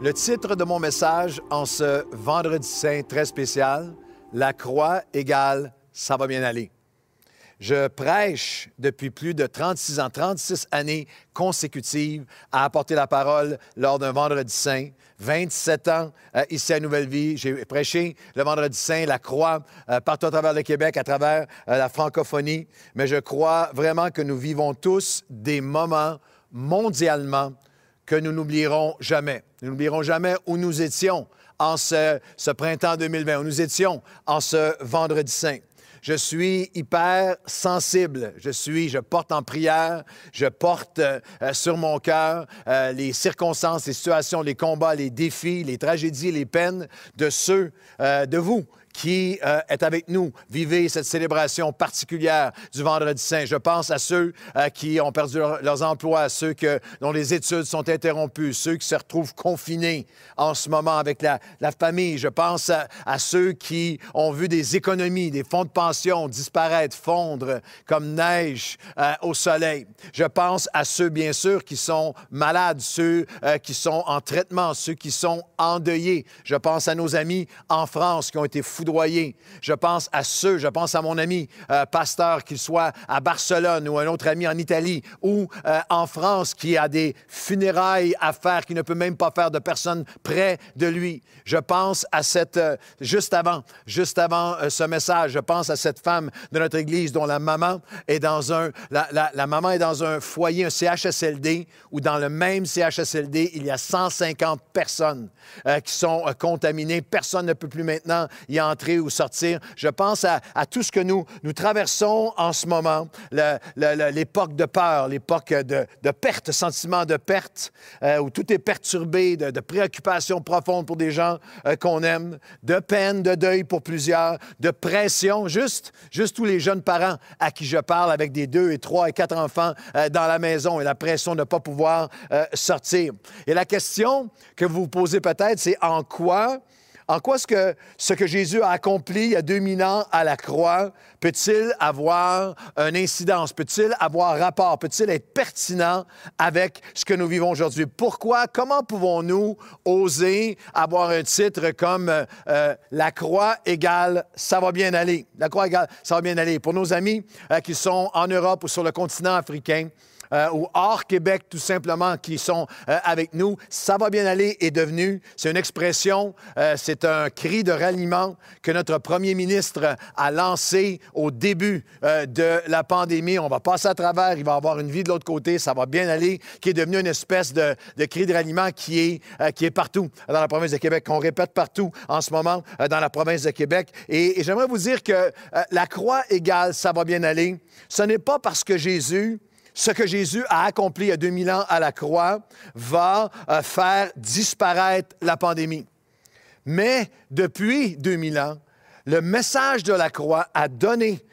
Le titre de mon message en ce vendredi saint très spécial, La croix égale ça va bien aller. Je prêche depuis plus de 36 ans, 36 années consécutives à apporter la parole lors d'un vendredi saint. 27 ans ici à Nouvelle-Vie. J'ai prêché le vendredi saint, la croix, partout à travers le Québec, à travers la francophonie. Mais je crois vraiment que nous vivons tous des moments mondialement que nous n'oublierons jamais. Nous n'oublierons jamais où nous étions en ce printemps 2020, où nous étions en ce vendredi saint. Je suis hyper sensible. Je porte en prière, je porte sur mon cœur les circonstances, les situations, les combats, les défis, les tragédies, les peines de ceux de vous qui est avec nous. Vivez cette célébration particulière du Vendredi Saint. Je pense à ceux qui ont perdu leurs emplois, à ceux dont les études sont interrompues, ceux qui se retrouvent confinés en ce moment avec la famille. Je pense à ceux qui ont vu des économies, des fonds de pension disparaître, fondre comme neige au soleil. Je pense à ceux, bien sûr, qui sont malades, ceux qui sont en traitement, ceux qui sont endeuillés. Je pense à nos amis en France qui ont été foudroyés. Je pense à mon ami pasteur, qu'il soit à Barcelone ou un autre ami en Italie ou en France qui a des funérailles à faire, qui ne peut même pas faire de personnes près de lui. Je pense à juste avant ce message, je pense à cette femme de notre Église dont la maman est dans la maman est dans un foyer, un CHSLD, où dans le même CHSLD, il y a 150 personnes qui sont contaminées. Personne ne peut plus maintenant y entrer ou sortir. Je pense à tout ce que nous traversons en ce moment, l'époque de peur, l'époque de perte, sentiment de perte, où tout est perturbé, de préoccupations profondes pour des gens qu'on aime, de peine, de deuil pour plusieurs, de pression, juste tous les jeunes parents à qui je parle avec des 2 et 3 et 4 enfants dans la maison et la pression de ne pas pouvoir sortir. Et la question que vous vous posez peut-être, c'est en quoi ce que Jésus a accompli il y a 2000 ans à la croix peut-il avoir une incidence, peut-il avoir rapport, peut-il être pertinent avec ce que nous vivons aujourd'hui? Comment pouvons-nous oser avoir un titre comme La croix égale ça va bien aller? La croix égale ça va bien aller. Pour nos amis qui sont en Europe ou sur le continent africain, ou hors Québec, tout simplement, qui sont avec nous. Ça va bien aller est devenu, c'est une expression, c'est un cri de ralliement que notre premier ministre a lancé au début de la pandémie. On va passer à travers, il va avoir une vie de l'autre côté, ça va bien aller, qui est devenu une espèce de cri de ralliement qui est partout dans la province de Québec, qu'on répète partout en ce moment dans la province de Québec. Et j'aimerais vous dire que la croix égale ça va bien aller, ce n'est pas parce que ce que Jésus a accompli il y a 2000 ans à la croix va faire disparaître la pandémie. Mais depuis 2000 ans, le message de la croix a donné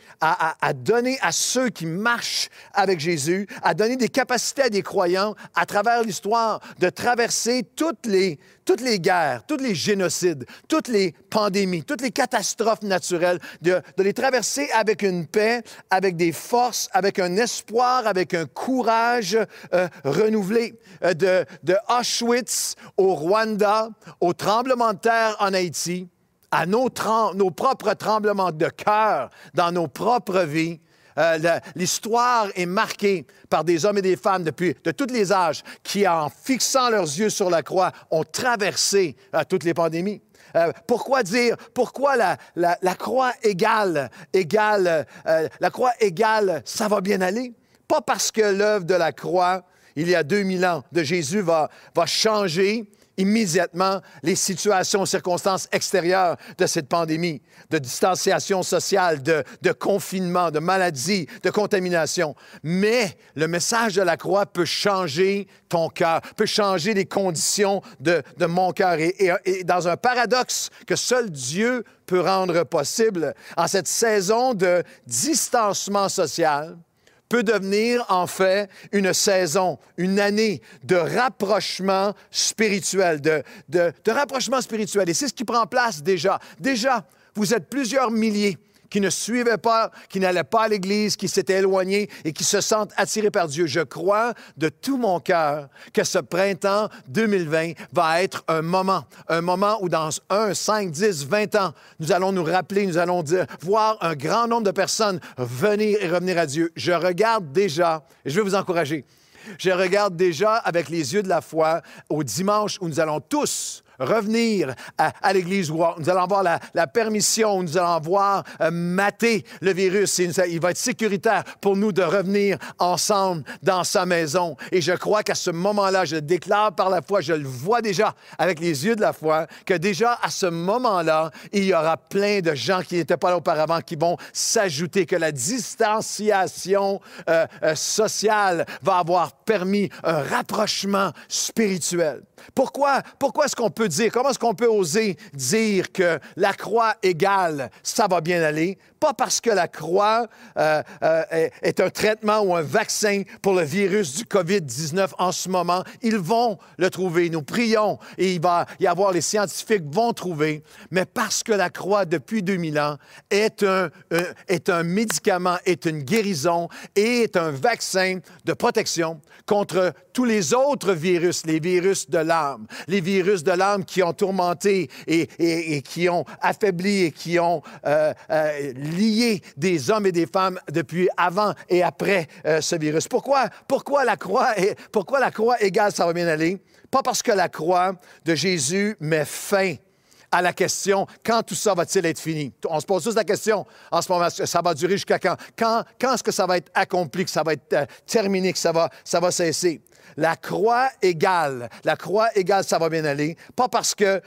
à ceux qui marchent avec Jésus, a donné des capacités à des croyants à travers l'histoire de traverser toutes les guerres, tous les génocides, toutes les pandémies, toutes les catastrophes naturelles, de les traverser avec une paix, avec des forces, avec un espoir, avec un courage renouvelé. De Auschwitz au Rwanda, au tremblement de terre en Haïti, à nos propres tremblements de cœur dans nos propres vies. L'histoire est marquée par des hommes et des femmes de tous les âges qui, en fixant leurs yeux sur la croix, ont traversé toutes les pandémies. Pourquoi la croix égale, ça va bien aller? Pas parce que l'œuvre de la croix, il y a 2000 ans, de Jésus va changer immédiatement les situations, circonstances extérieures de cette pandémie, de distanciation sociale, de confinement, de maladie, de contamination. Mais le message de la croix peut changer ton cœur, peut changer les conditions de mon cœur. Et dans un paradoxe que seul Dieu peut rendre possible, en cette saison de distancement social, peut devenir en fait une saison, une année de rapprochement spirituel, de rapprochement spirituel. Et c'est ce qui prend place déjà. Déjà, vous êtes plusieurs milliers qui ne suivaient pas, qui n'allaient pas à l'Église, qui s'étaient éloignés et qui se sentent attirés par Dieu. Je crois de tout mon cœur que ce printemps 2020 va être un moment où dans 1, 5, 10, 20 ans, nous allons nous rappeler, nous allons voir un grand nombre de personnes venir et revenir à Dieu. Je regarde déjà, et je vais vous encourager, je regarde déjà avec les yeux de la foi au dimanche où nous allons tous revenir à l'Église, où nous allons avoir la permission, où nous allons avoir maté le virus. Il va être sécuritaire pour nous de revenir ensemble dans sa maison. Et je crois qu'à ce moment-là, je déclare par la foi, je le vois déjà avec les yeux de la foi, que déjà à ce moment-là, il y aura plein de gens qui n'étaient pas là auparavant qui vont s'ajouter, que la distanciation sociale va avoir permis un rapprochement spirituel. Pourquoi est-ce qu'on peut dire, comment est-ce qu'on peut oser dire que la croix égale, ça va bien aller? Pas parce que la croix est un traitement ou un vaccin pour le virus du COVID-19 en ce moment. Ils vont le trouver. Nous prions et il va y avoir, les scientifiques vont trouver. Mais parce que la croix, depuis 2000 ans, est un médicament, est une guérison et est un vaccin de protection contre tous les autres virus, les virus de l'âme. Les virus de l'âme qui ont tourmenté et qui ont affaibli et qui ont lié des hommes et des femmes depuis avant et après ce virus. Pourquoi la croix égale, ça va bien aller? Pas parce que la croix de Jésus met fin à la question, quand tout ça va-t-il être fini? On se pose tous la question en ce moment, ça va durer jusqu'à quand? Quand est-ce que ça va être accompli, que ça va être terminé, que ça va cesser? La croix égale, ça va bien aller. Pas parce que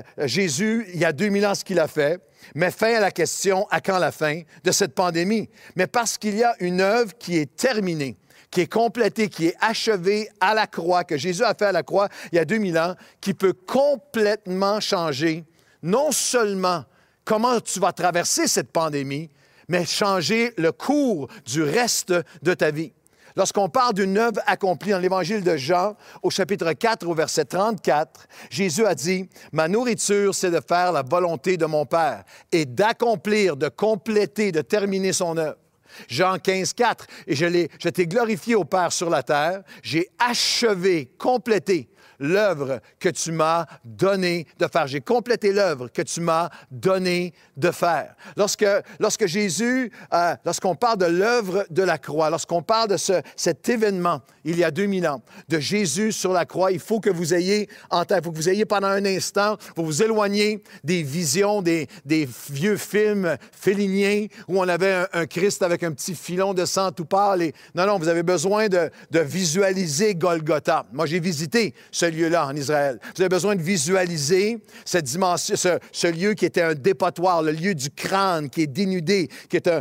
Jésus, il y a 2000 ans, ce qu'il a fait, met fin à la question, à quand la fin de cette pandémie? Mais parce qu'il y a une œuvre qui est terminée, qui est complétée, qui est achevée à la croix, que Jésus a fait à la croix il y a 2000 ans, qui peut complètement changer non seulement comment tu vas traverser cette pandémie, mais changer le cours du reste de ta vie. Lorsqu'on parle d'une œuvre accomplie dans l'Évangile de Jean, au chapitre 4, au verset 34, Jésus a dit, « Ma nourriture, c'est de faire la volonté de mon Père et d'accomplir, de compléter, de terminer son œuvre. » Jean 15, 4, « Et je t'ai glorifié au Père sur la terre, j'ai achevé, complété l'œuvre que tu m'as donné de faire. » J'ai complété l'œuvre que tu m'as donné de faire. Lorsque Jésus, lorsqu'on parle de l'œuvre de la croix, lorsqu'on parle de cet événement, il y a 2000 ans, de Jésus sur la croix, il faut que vous ayez en tête, il faut que vous ayez pendant un instant, vous éloigner des visions, des vieux films féliniens où on avait un Christ avec un petit filon de sang tout pâle. Non, vous avez besoin de visualiser Golgotha. Moi, j'ai visité ce lieu-là en Israël. Vous avez besoin de visualiser cette dimension, ce lieu qui était un dépotoir, le lieu du crâne qui est dénudé, qui est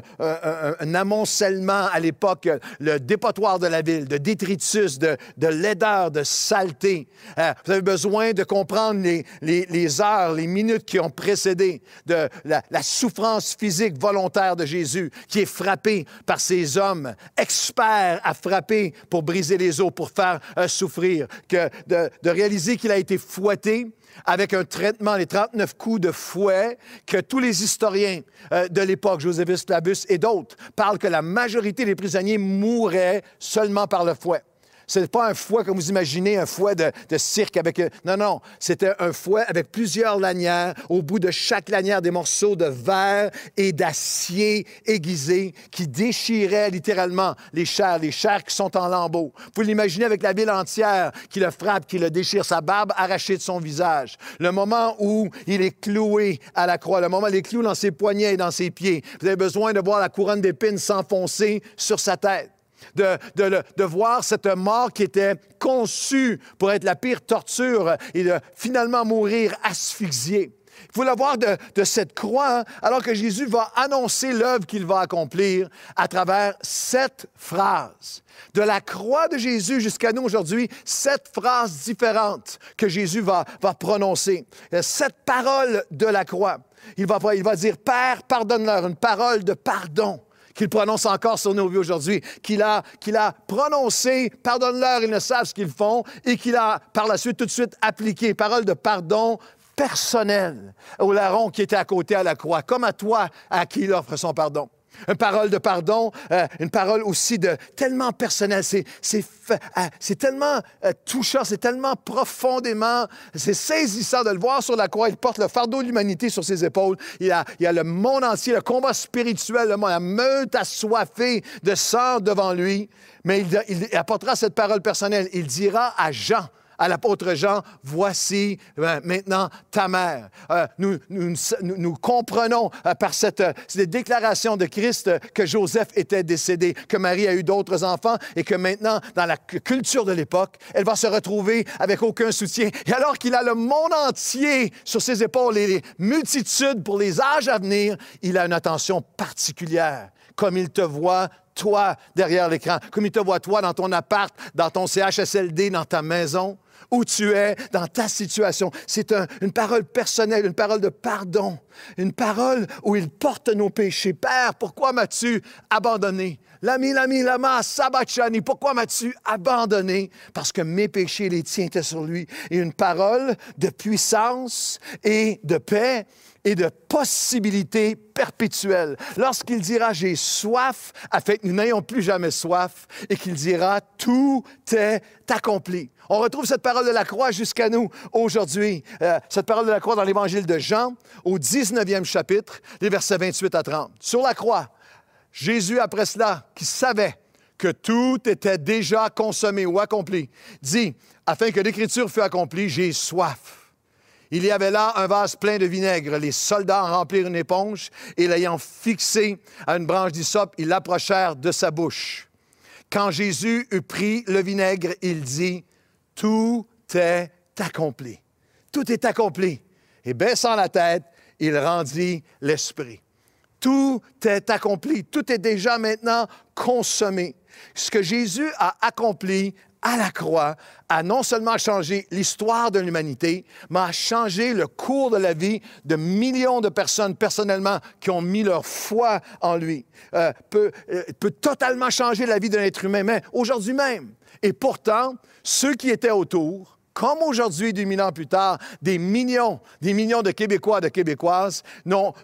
un amoncellement à l'époque, le dépotoir de la ville, de détritus, de laideur, de saleté. Vous avez besoin de comprendre les heures, les minutes qui ont précédé de la souffrance physique volontaire de Jésus, qui est frappé par ces hommes experts à frapper pour briser les os, pour faire souffrir, de réaliser qu'il a été fouetté avec un traitement, les 39 coups de fouet, que tous les historiens de l'époque, Joséphus Flavius et d'autres, parlent que la majorité des prisonniers mouraient seulement par le fouet. Ce n'est pas un fouet comme vous imaginez, un fouet de cirque avec... Non, c'était un fouet avec plusieurs lanières. Au bout de chaque lanière, des morceaux de verre et d'acier aiguisé qui déchiraient littéralement les chairs qui sont en lambeaux. Vous pouvez l'imaginer avec la ville entière qui le frappe, qui le déchire, sa barbe arrachée de son visage. Le moment où il est cloué à la croix, le moment où il est cloué dans ses poignets et dans ses pieds. Vous avez besoin de voir la couronne d'épines s'enfoncer sur sa tête. De voir cette mort qui était conçue pour être la pire torture et de finalement mourir asphyxié. Il faut le voir de cette croix, alors que Jésus va annoncer l'œuvre qu'il va accomplir à travers 7 phrases. De la croix de Jésus jusqu'à nous aujourd'hui, 7 phrases différentes que Jésus va prononcer. 7 paroles de la croix. Il va dire « Père, pardonne-leur », une parole de pardon qu'il prononce encore sur nos vies aujourd'hui, qu'il a prononcé, pardonne-leur, ils ne savent ce qu'ils font, et qu'il a par la suite, tout de suite, appliqué. Parole de pardon, personnelle au larron qui était à côté à la croix, comme à toi à qui il offre son pardon. Une parole de pardon, une parole aussi de tellement personnelle. C'est tellement touchant, c'est tellement profondément, c'est saisissant de le voir sur la croix. Il porte le fardeau de l'humanité sur ses épaules. Il y a le monde entier, le combat spirituel, la meute assoiffée de sang devant lui. Mais il apportera cette parole personnelle. Il dira à Jean, à l'apôtre Jean, « Voici maintenant ta mère. » Nous comprenons par cette déclaration de Christ que Joseph était décédé, que Marie a eu d'autres enfants et que maintenant, dans la culture de l'époque, elle va se retrouver avec aucun soutien. Et alors qu'il a le monde entier sur ses épaules et les multitudes pour les âges à venir, il a une attention particulière, comme il te voit toi derrière l'écran, comme il te voit toi dans ton appart, dans ton CHSLD, dans ta maison, où tu es, dans ta situation. C'est une parole personnelle, une parole de pardon, une parole où il porte nos péchés. Père, pourquoi m'as-tu abandonné? Lama, sabachani, pourquoi m'as-tu abandonné? Parce que mes péchés, les tiens étaient sur lui. Et une parole de puissance et de paix et de possibilités perpétuelles. Lorsqu'il dira « j'ai soif », afin que nous n'ayons plus jamais soif, et qu'il dira « tout est accompli ». On retrouve cette parole de la croix jusqu'à nous aujourd'hui. Cette parole de la croix dans l'Évangile de Jean, au 19e chapitre, les versets 28 à 30. Sur la croix, Jésus, après cela, qui savait que tout était déjà consommé ou accompli, dit « afin que l'Écriture fût accomplie, j'ai soif ». Il y avait là un vase plein de vinaigre. Les soldats en remplirent une éponge et l'ayant fixé à une branche d'hysope, ils l'approchèrent de sa bouche. Quand Jésus eut pris le vinaigre, il dit « Tout est accompli. Tout est accompli. » Et baissant la tête, il rendit l'esprit. Tout est accompli. Tout est déjà maintenant consommé. Ce que Jésus a accompli à la croix a non seulement changé l'histoire de l'humanité, mais a changé le cours de la vie de millions de personnes personnellement qui ont mis leur foi en lui. Peut totalement changer la vie d'un être humain, mais aujourd'hui même. Et pourtant, ceux qui étaient autour, comme aujourd'hui, 2000 ans plus tard, des millions de Québécois et de Québécoises n'ont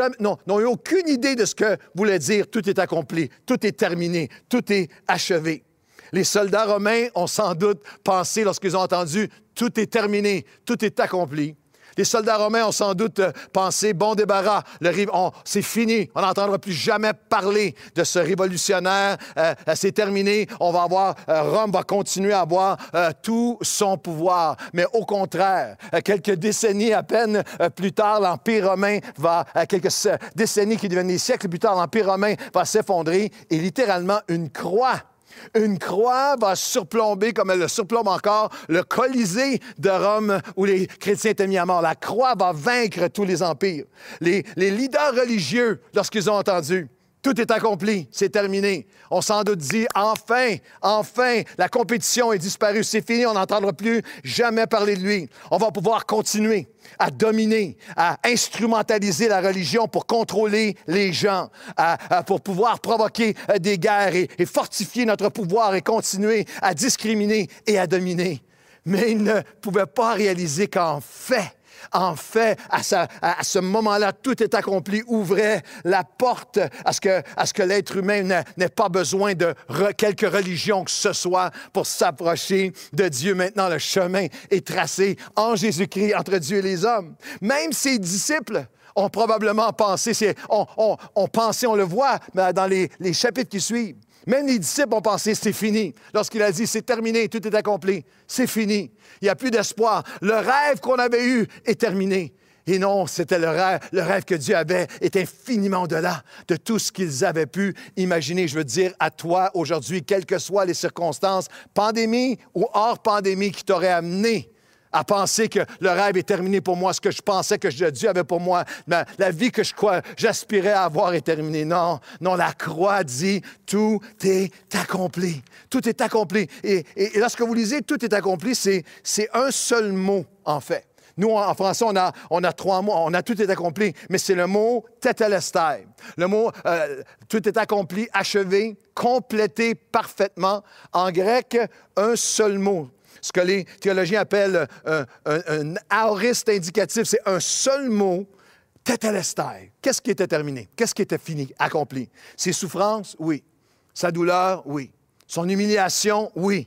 eu aucune idée de ce que voulait dire « tout est accompli, tout est terminé, tout est achevé ». Les soldats romains ont sans doute pensé, lorsqu'ils ont entendu « tout est terminé, tout est accompli ». Les soldats romains ont sans doute pensé « bon débarras, c'est fini, on n'entendra plus jamais parler de ce révolutionnaire, c'est terminé, Rome va continuer à avoir tout son pouvoir ». Mais au contraire, quelques décennies à peine plus tard, l'Empire romain quelques décennies qui deviennent des siècles plus tard, l'Empire romain va s'effondrer et littéralement une croix va surplomber, comme elle le surplombe encore, le Colisée de Rome où les chrétiens étaient mis à mort. La croix va vaincre tous les empires. Les leaders religieux, lorsqu'ils ont entendu « tout est accompli, c'est terminé », ont sans doute dit « enfin, la compétition est disparue, c'est fini, on n'entendra plus jamais parler de lui. On va pouvoir continuer à dominer, à instrumentaliser la religion pour contrôler les gens, pour pouvoir provoquer des guerres et fortifier notre pouvoir et continuer à discriminer et à dominer. » Mais ils ne pouvaient pas réaliser qu'en fait, à ce moment-là, tout est accompli, ouvrait la porte à ce que l'être humain n'ait pas besoin de quelque religion que ce soit pour s'approcher de Dieu. Maintenant, le chemin est tracé en Jésus-Christ entre Dieu et les hommes. Même ses disciples ont probablement pensé, on le voit dans les chapitres qui suivent. Même les disciples ont pensé, c'est fini. Lorsqu'il a dit, c'est terminé, tout est accompli, c'est fini. Il n'y a plus d'espoir. Le rêve qu'on avait eu est terminé. Et non, c'était le rêve que Dieu avait est infiniment au-delà de tout ce qu'ils avaient pu imaginer. Je veux dire à toi aujourd'hui, quelles que soient les circonstances, pandémie ou hors pandémie, qui t'auraient amené à penser que le rêve est terminé pour moi, ce que je pensais que Dieu avait pour moi, la vie que j'aspirais à avoir est terminée. Non, la croix dit « tout est accompli ». Tout est accompli. Et lorsque vous lisez « tout est accompli », c'est un seul mot, en fait. Nous, en français, on a 3 mots. On a « tout est accompli », mais c'est le mot « tetelestai ». Le mot « tout est accompli », achevé, complété parfaitement. En grec, un seul mot. ce que les théologiens appellent un aoriste indicatif. C'est un seul mot, tételestai. Qu'est-ce qui était terminé? Qu'est-ce qui était fini, accompli? Ses souffrances? Oui. Sa douleur? Oui. Son humiliation? Oui.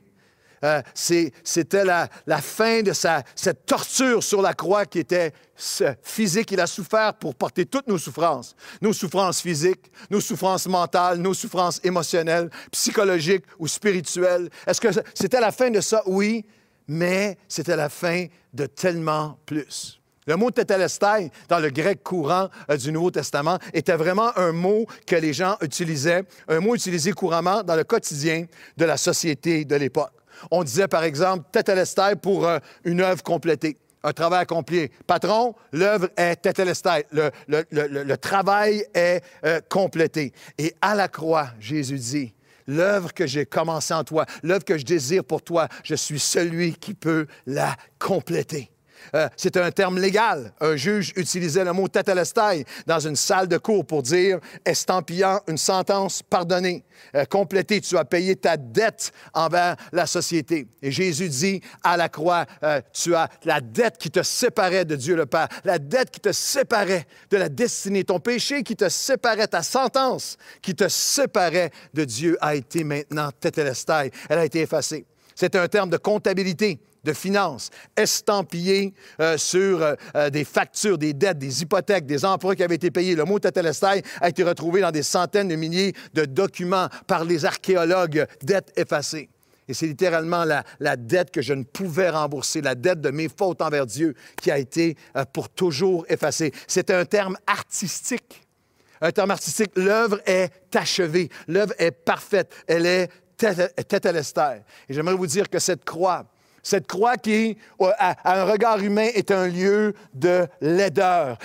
C'était la fin de cette torture sur la croix qui était physique. Il a souffert pour porter toutes nos souffrances physiques, nos souffrances mentales, nos souffrances émotionnelles, psychologiques ou spirituelles. Est-ce que c'était la fin de ça? Oui, mais c'était la fin de tellement plus. Le mot tételestai, dans le grec courant du Nouveau Testament, était vraiment un mot que les gens utilisaient, un mot utilisé couramment dans le quotidien de la société de l'époque. On disait, par exemple, tételestai pour une œuvre complétée, un travail accompli. Patron, l'œuvre est tételestai, le travail est complété. Et à la croix, Jésus dit, l'œuvre que j'ai commencée en toi, l'œuvre que je désire pour toi, je suis celui qui peut la compléter. C'est un terme légal. Un juge utilisait le mot tételestai dans une salle de cour pour dire estampillant une sentence pardonnée, complétée. Tu as payé ta dette envers la société. Et Jésus dit à la croix, tu as la dette qui te séparait de Dieu le Père, la dette qui te séparait de la destinée, ton péché qui te séparait, ta sentence qui te séparait de Dieu a été maintenant tételestai. Elle a été effacée. C'est un terme de comptabilité, de finances, estampillé sur des factures, des dettes, des hypothèques, des emprunts qui avaient été payés. Le mot tételestai a été retrouvé dans des centaines de milliers de documents par les archéologues, dettes effacées. Et c'est littéralement la dette que je ne pouvais rembourser, la dette de mes fautes envers Dieu qui a été pour toujours effacée. C'est un terme artistique. Un terme artistique. L'œuvre est achevée, l'œuvre est parfaite, elle est tételestai. Et j'aimerais vous dire que cette croix qui, à un regard humain, est un lieu de laideur,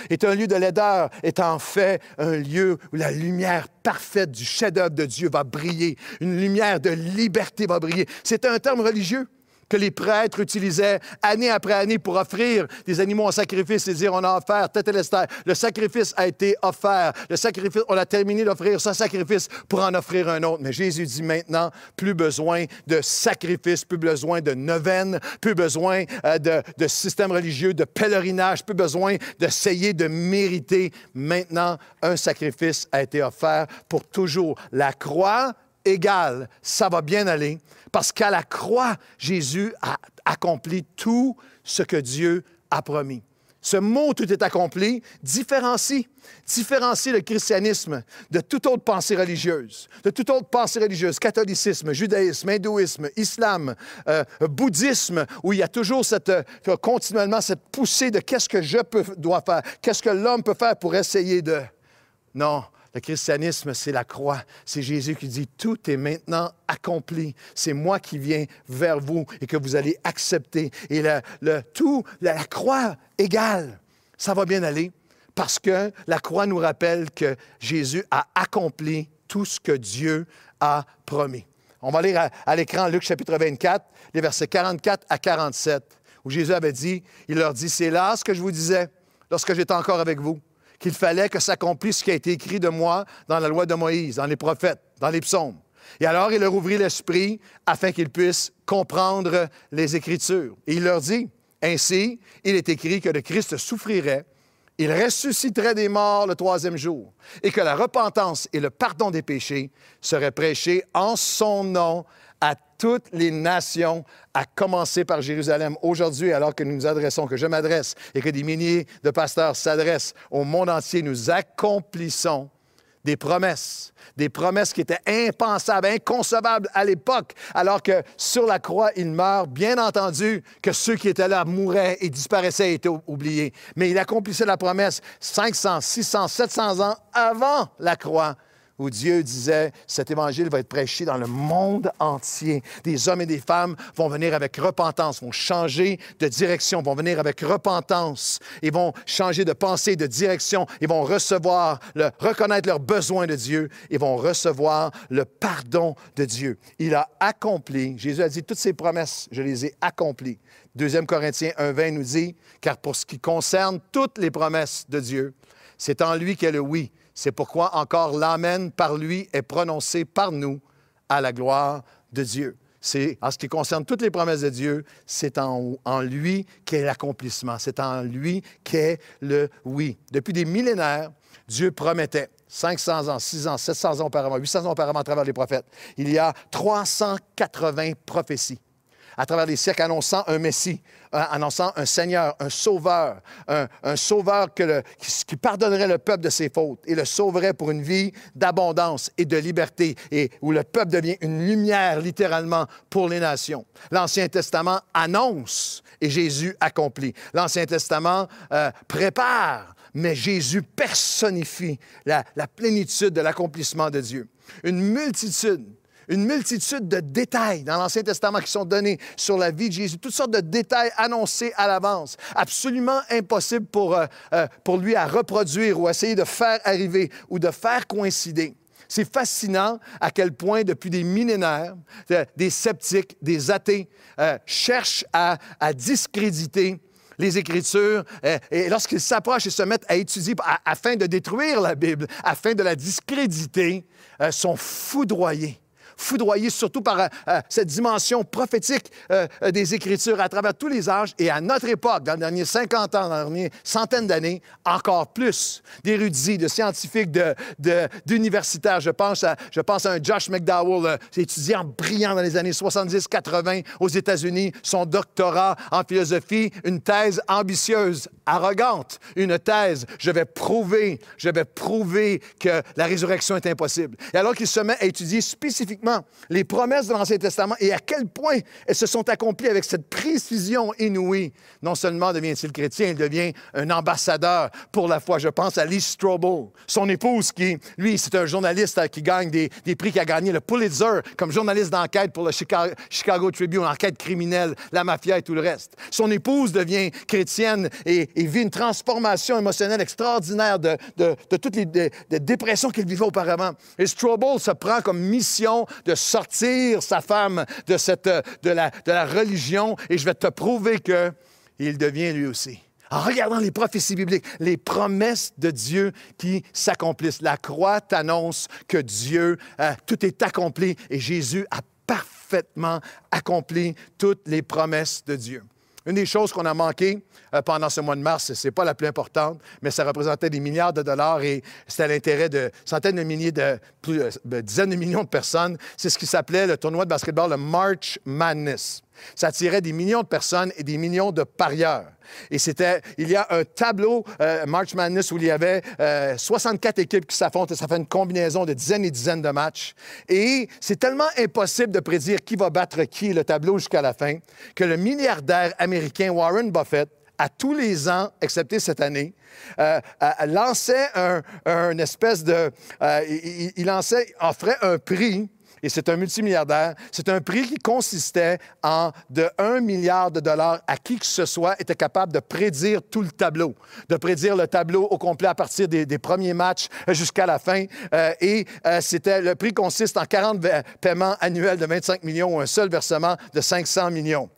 est en fait un lieu où la lumière parfaite du chef-d'œuvre de Dieu va briller, une lumière de liberté va briller. C'est un terme religieux que les prêtres utilisaient année après année pour offrir des animaux en sacrifice et dire on a offert tételestai. Le sacrifice a été offert. Le sacrifice, on a terminé d'offrir ce sacrifice pour en offrir un autre. Mais Jésus dit maintenant, plus besoin de sacrifice, plus besoin de neuvaines, plus besoin de système religieux, de pèlerinage, plus besoin d'essayer de mériter. Maintenant, un sacrifice a été offert pour toujours. La croix égale, ça va bien aller, parce qu'à la croix, Jésus a accompli tout ce que Dieu a promis. Ce mot « tout est accompli » différencie le christianisme de toute autre pensée religieuse, catholicisme, judaïsme, hindouisme, islam, bouddhisme, où il y a toujours continuellement cette poussée de qu'est-ce que dois faire, qu'est-ce que l'homme peut faire pour essayer de... Non. Le christianisme, c'est la croix. C'est Jésus qui dit, tout est maintenant accompli. C'est moi qui viens vers vous et que vous allez accepter. Et la croix égale, ça va bien aller parce que la croix nous rappelle que Jésus a accompli tout ce que Dieu a promis. On va lire à l'écran Luc chapitre 24, les versets 44 à 47, où Jésus avait dit, il leur dit, c'est là ce que je vous disais lorsque j'étais encore avec vous, qu'il fallait que s'accomplisse ce qui a été écrit de moi dans la loi de Moïse, dans les prophètes, dans les psaumes. Et alors, il leur ouvrit l'esprit afin qu'ils puissent comprendre les Écritures. Et il leur dit, ainsi, il est écrit que le Christ souffrirait, il ressusciterait des morts le troisième jour, et que la repentance et le pardon des péchés seraient prêchés en son nom à toutes les nations, à commencer par Jérusalem. Aujourd'hui, alors que nous nous adressons, que je m'adresse et que des milliers de pasteurs s'adressent au monde entier, nous accomplissons des promesses qui étaient impensables, inconcevables à l'époque, alors que sur la croix, il meurt. Bien entendu que ceux qui étaient là mouraient et disparaissaient et étaient oubliés. Mais il accomplissait la promesse 500, 600, 700 ans avant la croix, où Dieu disait, cet évangile va être prêché dans le monde entier. Des hommes et des femmes vont venir avec repentance, vont changer de direction, vont venir avec repentance, ils vont changer de pensée, de direction, ils vont reconnaître leurs besoins de Dieu, ils vont recevoir le pardon de Dieu. Il a accompli, Jésus a dit, toutes ces promesses, je les ai accomplies. 2 Corinthiens 1,20 nous dit, car pour ce qui concerne toutes les promesses de Dieu, c'est en lui qu'est le oui. C'est pourquoi encore l'Amen par lui est prononcé par nous à la gloire de Dieu. En ce qui concerne toutes les promesses de Dieu, c'est en lui qu'est l'accomplissement. C'est en lui qu'est le oui. Depuis des millénaires, Dieu promettait 500 ans, 600 ans, 700 ans auparavant, 800 ans auparavant à travers les prophètes. Il y a 380 prophéties à travers les siècles annonçant un Messie, annonçant un Seigneur, un Sauveur, un Sauveur qui pardonnerait le peuple de ses fautes et le sauverait pour une vie d'abondance et de liberté, et où le peuple devient une lumière, littéralement, pour les nations. L'Ancien Testament annonce et Jésus accomplit. L'Ancien Testament prépare, mais Jésus personnifie la plénitude de l'accomplissement de Dieu. Une multitude de détails dans l'Ancien Testament qui sont donnés sur la vie de Jésus, toutes sortes de détails annoncés à l'avance, absolument impossibles pour lui à reproduire ou essayer de faire arriver ou de faire coïncider. C'est fascinant à quel point, depuis des millénaires, des sceptiques, des athées cherchent à discréditer les Écritures, et lorsqu'ils s'approchent et se mettent à étudier afin de détruire la Bible, afin de la discréditer, sont foudroyés surtout par cette dimension prophétique des Écritures à travers tous les âges, et à notre époque, dans les derniers 50 ans, dans les dernières centaines d'années, encore plus d'érudits, de scientifiques, d'universitaires. Je pense à un Josh McDowell, étudiant brillant dans les années 70-80 aux États-Unis, son doctorat en philosophie, une thèse ambitieuse, arrogante, une thèse, je vais prouver que la résurrection est impossible. Et alors qu'il se met à étudier spécifiquement les promesses de l'Ancien Testament et à quel point elles se sont accomplies avec cette précision inouïe, non seulement devient-il chrétien, il devient un ambassadeur pour la foi. Je pense à Lee Strobel, son épouse qui, lui, c'est un journaliste qui gagne des prix, qui a gagné le Pulitzer comme journaliste d'enquête pour le Chicago Tribune, enquête criminelle, la mafia et tout le reste. Son épouse devient chrétienne et vit une transformation émotionnelle extraordinaire de toutes les dépressions qu'il vivait auparavant. Et Strobel se prend comme mission de sortir sa femme de la religion, et je vais te prouver qu'il devient lui aussi. En regardant les prophéties bibliques, les promesses de Dieu qui s'accomplissent. La croix t'annonce que Dieu, tout est accompli, et Jésus a parfaitement accompli toutes les promesses de Dieu. Une des choses qu'on a manqué pendant ce mois de mars, ce n'est pas la plus importante, mais ça représentait des milliards de dollars et c'était à l'intérêt de centaines de milliers, de dizaines de millions de personnes. C'est ce qui s'appelait le tournoi de basketball, le March Madness. Ça attirait des millions de personnes et des millions de parieurs. Et il y a un tableau March Madness où il y avait 64 équipes qui s'affrontent, et ça fait une combinaison de dizaines et dizaines de matchs. Et c'est tellement impossible de prédire qui va battre qui, le tableau jusqu'à la fin, que le milliardaire américain Warren Buffett, à tous les ans, excepté cette année, lançait une espèce de... offrait un prix. Et c'est un multimilliardaire. C'est un prix qui consistait de 1 milliard de dollars à qui que ce soit était capable de prédire tout le tableau, de prédire le tableau au complet à partir des premiers matchs jusqu'à la fin. Le prix consiste en 40 paiements annuels de 25 millions ou un seul versement de 500 millions.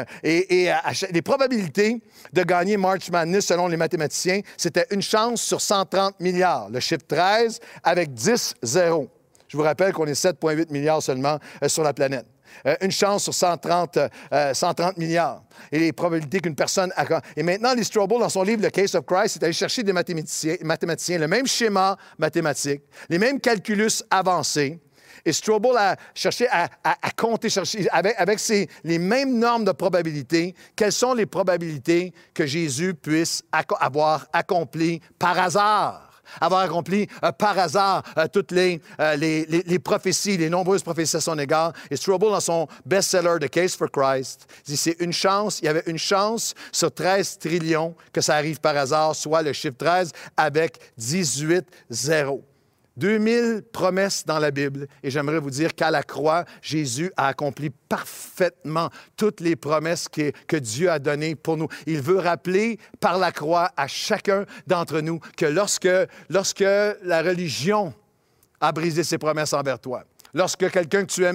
Les probabilités de gagner March Madness, selon les mathématiciens, c'était une chance sur 130 milliards. Le chiffre 13 avec 10 zéros. Je vous rappelle qu'on est 7,8 milliards seulement sur la planète. Une chance sur 130 milliards. Et les probabilités qu'une personne... Et maintenant, Lee Strobel, dans son livre « The Case of Christ », est allé chercher des mathématiciens, le même schéma mathématique, les mêmes calculus avancés. Et Strobel a cherché à compter, avec les mêmes normes de probabilité, quelles sont les probabilités que Jésus puisse avoir accompli par hasard. Avoir accompli par hasard toutes les prophéties, les nombreuses prophéties à son égard. Et Strobel, dans son best-seller The Case for Christ, dit il y avait une chance sur 13 trillions que ça arrive par hasard, soit le chiffre 13 avec 18 zéros. 2000 promesses dans la Bible, et j'aimerais vous dire qu'à la croix, Jésus a accompli parfaitement toutes les promesses que Dieu a données pour nous. Il veut rappeler par la croix à chacun d'entre nous que lorsque la religion a brisé ses promesses envers toi, lorsque quelqu'un que tu aimais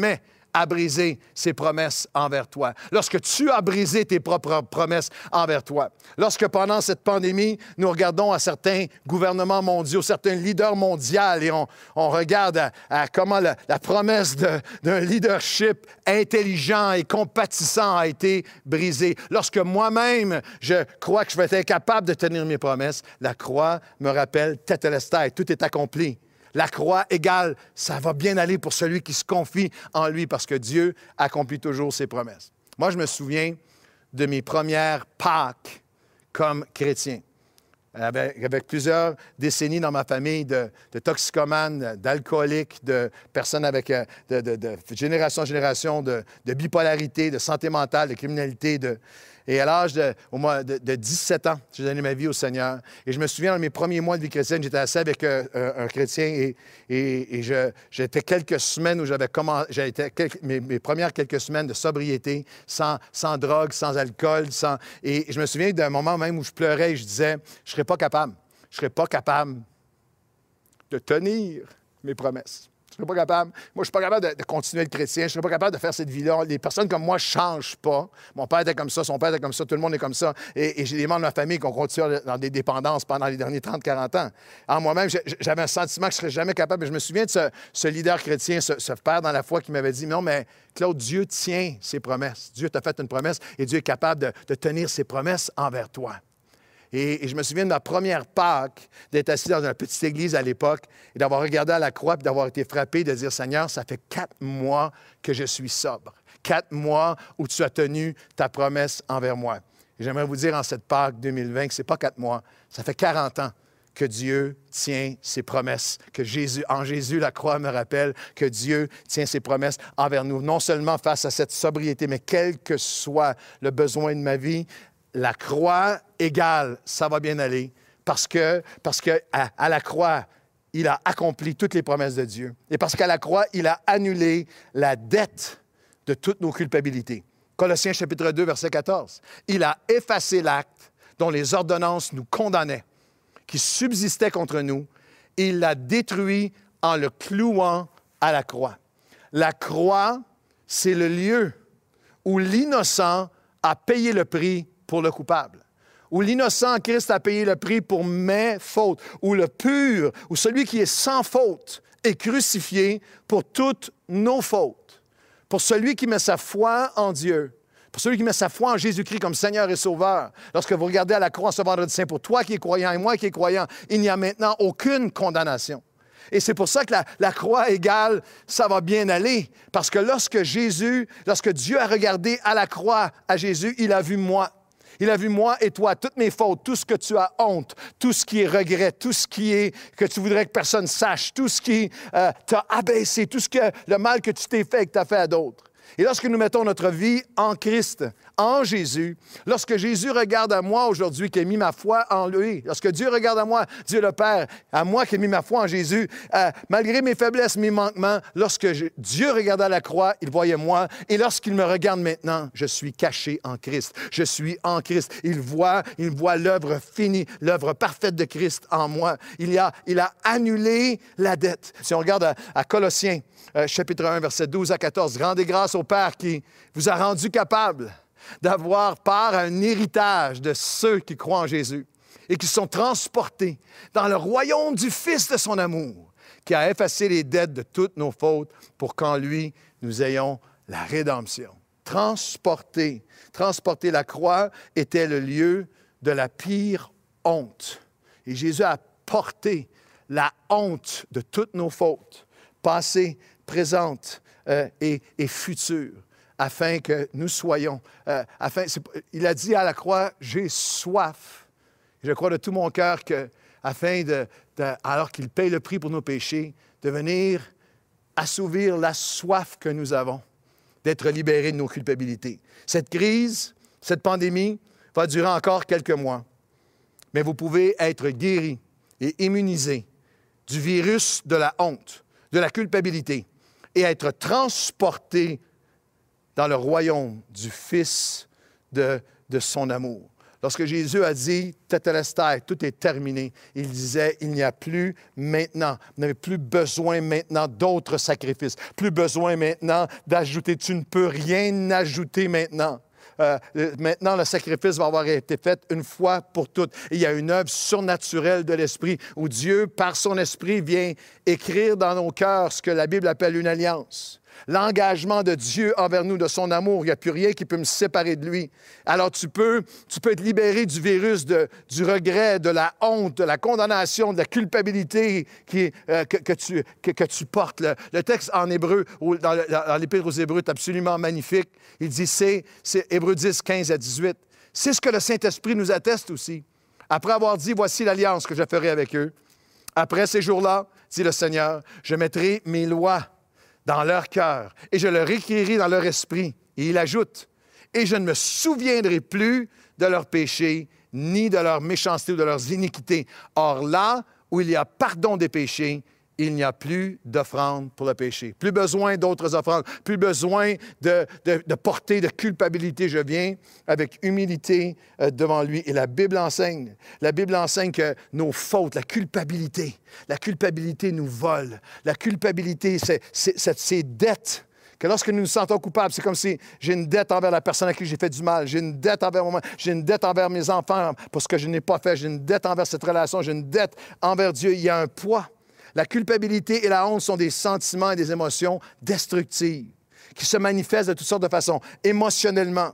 a brisé ses promesses envers toi. Lorsque tu as brisé tes propres promesses envers toi. Lorsque pendant cette pandémie, nous regardons à certains gouvernements mondiaux, certains leaders mondiaux et on regarde à comment la promesse d'un leadership intelligent et compatissant a été brisée. Lorsque moi-même, je crois que je vais être incapable de tenir mes promesses, la croix me rappelle Tetelestai, tout est accompli. La croix égale, ça va bien aller pour celui qui se confie en lui parce que Dieu accomplit toujours ses promesses. Moi, je me souviens de mes premières Pâques comme chrétien. Avec plusieurs décennies dans ma famille de toxicomanes, d'alcooliques, de personnes avec de génération en génération, de bipolarité, de santé mentale, de criminalité. Et à l'âge de 17 ans, j'ai donné ma vie au Seigneur. Et je me souviens, dans mes premiers mois de vie chrétienne, j'étais assis avec un chrétien et j'étais quelques semaines où mes premières quelques semaines de sobriété, sans drogue, sans alcool. Et je me souviens d'un moment même où je pleurais et je disais, je ne serais pas capable de tenir mes promesses. Je ne serais pas capable. Moi, je ne suis pas capable de continuer le chrétien. Je ne serais pas capable de faire cette vie-là. Les personnes comme moi ne changent pas. Mon père était comme ça, son père était comme ça, tout le monde est comme ça. Et j'ai des membres de ma famille qui ont continué dans des dépendances pendant les derniers 30-40 ans. En moi-même, j'avais un sentiment que je ne serais jamais capable. Je me souviens de ce leader chrétien, ce père dans la foi qui m'avait dit, non, mais Claude, Dieu tient ses promesses. Dieu t'a fait une promesse et Dieu est capable de tenir ses promesses envers toi. Et je me souviens de ma première Pâques, d'être assis dans une petite église à l'époque et d'avoir regardé à la croix et d'avoir été frappé, de dire, Seigneur, ça fait 4 mois que je suis sobre. 4 mois où tu as tenu ta promesse envers moi. Et j'aimerais vous dire en cette Pâques 2020 que ce n'est pas 4 mois, ça fait 40 ans que Dieu tient ses promesses, que en Jésus, la croix me rappelle que Dieu tient ses promesses envers nous, non seulement face à cette sobriété, mais quel que soit le besoin de ma vie, la croix égale, ça va bien aller, parce que à la croix, il a accompli toutes les promesses de Dieu. Et parce qu'à la croix, il a annulé la dette de toutes nos culpabilités. Colossiens chapitre 2, verset 14. Il a effacé l'acte dont les ordonnances nous condamnaient, qui subsistait contre nous, et il l'a détruit en le clouant à la croix. La croix, c'est le lieu où l'innocent a payé le prix pour le coupable, où l'innocent Christ a payé le prix pour mes fautes, où le pur, où celui qui est sans faute est crucifié pour toutes nos fautes, pour celui qui met sa foi en Dieu, pour celui qui met sa foi en Jésus-Christ comme Seigneur et Sauveur. Lorsque vous regardez à la croix ce vendredi saint, pour toi qui es croyant et moi qui est croyant, il n'y a maintenant aucune condamnation. Et c'est pour ça que la croix égale, ça va bien aller. Parce que lorsque Dieu a regardé à la croix à Jésus, il a vu moi. Il a vu moi et toi, toutes mes fautes, tout ce que tu as honte, tout ce qui est regret, tout ce qui est que tu voudrais que personne sache, tout ce qui t'a abaissé, tout le mal que tu t'es fait et que tu as fait à d'autres. Et lorsque nous mettons notre vie en Christ, en Jésus, lorsque Jésus regarde à moi aujourd'hui qui ai mis ma foi en lui, lorsque Dieu regarde à moi, Dieu le Père, à moi qui ai mis ma foi en Jésus, malgré mes faiblesses, mes manquements, lorsque Dieu regardait à la croix, il voyait moi, et lorsqu'il me regarde maintenant, je suis caché en Christ. Je suis en Christ. Il voit l'œuvre finie, l'œuvre parfaite de Christ en moi. Il a annulé la dette. Si on regarde à Colossiens, chapitre 1, verset 12 à 14, « Rendez grâce au Père qui vous a rendu capable d'avoir part à un héritage de ceux qui croient en Jésus et qui sont transportés dans le royaume du Fils de son amour, qui a effacé les dettes de toutes nos fautes pour qu'en lui, nous ayons la rédemption. » Transporter, la croix était le lieu de la pire honte. Et Jésus a porté la honte de toutes nos fautes, passées, présentes et futures, afin que nous soyons... il a dit à la croix, « J'ai soif. » Je crois de tout mon cœur qu'afin alors qu'il paye le prix pour nos péchés, de venir assouvir la soif que nous avons, d'être libérés de nos culpabilités. Cette crise, cette pandémie va durer encore quelques mois, mais vous pouvez être guéris et immunisés du virus de la honte, de la culpabilité, et être transportés dans le royaume du Fils de son amour. Lorsque Jésus a dit « Tetelestai », tout est terminé, il disait « Il n'y a plus maintenant, vous n'avez plus besoin maintenant d'autres sacrifices, plus besoin maintenant d'ajouter, tu ne peux rien ajouter maintenant. » Maintenant, le sacrifice va avoir été fait une fois pour toutes. Et il y a une œuvre surnaturelle de l'Esprit où Dieu, par son Esprit, vient écrire dans nos cœurs ce que la Bible appelle une alliance. L'engagement de Dieu envers nous, de son amour. Il n'y a plus rien qui peut me séparer de lui. Alors, tu peux être libéré du virus, du regret, de la honte, de la condamnation, de la culpabilité que tu portes. Le texte en hébreu, dans l'Épître aux Hébreux, est absolument magnifique. Il dit, c'est Hébreux 10, 15 à 18. C'est ce que le Saint-Esprit nous atteste aussi. Après avoir dit, voici l'alliance que je ferai avec eux. Après ces jours-là, dit le Seigneur, je mettrai mes lois dans leur cœur, et je leur écrirai dans leur esprit. Et il ajoute, et je ne me souviendrai plus de leurs péchés, ni de leur méchanceté ou de leurs iniquités. Or là où il y a pardon des péchés, il n'y a plus d'offrande pour le péché. Plus besoin d'autres offrandes, plus besoin de porter de culpabilité. Je viens avec humilité devant lui. Et la Bible enseigne que nos fautes, la culpabilité nous vole. La culpabilité, c'est ces dettes. Que lorsque nous nous sentons coupables, c'est comme si j'ai une dette envers la personne à qui j'ai fait du mal, j'ai une dette envers moi, j'ai une dette envers mes enfants pour ce que je n'ai pas fait, j'ai une dette envers cette relation, j'ai une dette envers Dieu. Il y a un poids. La culpabilité et la honte sont des sentiments et des émotions destructives qui se manifestent de toutes sortes de façons, émotionnellement.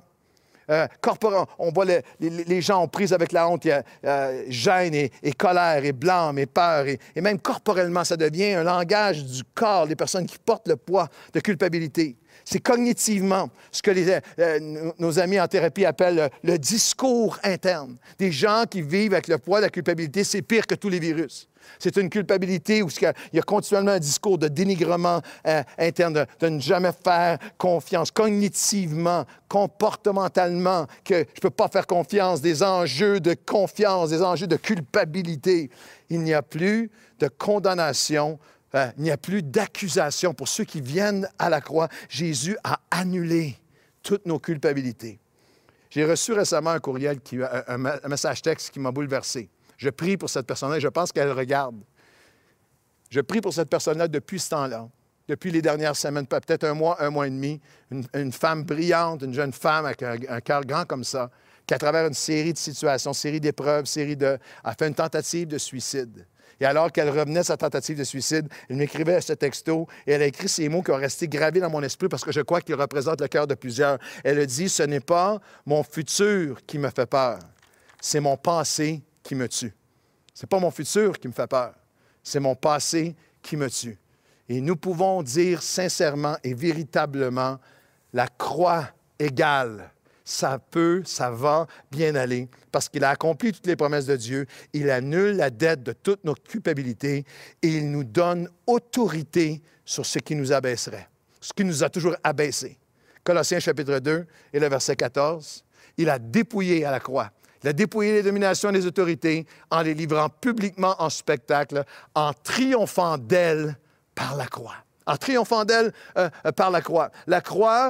On voit les gens ont prise avec la honte, il y a gêne et colère et blâme et peur. Et même corporellement, ça devient un langage du corps des personnes qui portent le poids de culpabilité. C'est cognitivement ce que nos amis en thérapie appellent le discours interne. Des gens qui vivent avec le poids de la culpabilité, c'est pire que tous les virus. C'est une culpabilité où il y a continuellement un discours de dénigrement interne, de ne jamais faire confiance, cognitivement, comportementalement, que je ne peux pas faire confiance, des enjeux de confiance, des enjeux de culpabilité. Il n'y a plus de condamnation, il n'y a plus d'accusation pour ceux qui viennent à la croix. Jésus a annulé toutes nos culpabilités. J'ai reçu récemment un courriel, un message texte qui m'a bouleversé. Je prie pour cette personne-là et je pense qu'elle regarde. Je prie pour cette personne-là depuis ce temps-là, depuis les dernières semaines, peut-être un mois et demi. Une femme brillante, une jeune femme avec un cœur grand comme ça, qui, à travers une série de situations, série d'épreuves, a fait une tentative de suicide. Et alors qu'elle revenait de sa tentative de suicide, elle m'écrivait ce texto et elle a écrit ces mots qui ont resté gravés dans mon esprit parce que je crois qu'ils représentent le cœur de plusieurs. Elle a dit « Ce n'est pas mon futur qui me fait peur, c'est mon passé qui me tue. Ce n'est pas mon futur qui me fait peur, c'est mon passé qui me tue. » Et nous pouvons dire sincèrement et véritablement, la croix égale. Ça va bien aller, parce qu'il a accompli toutes les promesses de Dieu, il annule la dette de toutes nos culpabilités et il nous donne autorité sur ce qui nous abaisserait, ce qui nous a toujours abaissés. Colossiens chapitre 2 et le verset 14, il a dépouillé à la croix. Il a dépouillé les dominations et les autorités en les livrant publiquement en spectacle, en triomphant d'elles par la croix. En triomphant d'elle par la croix. La croix,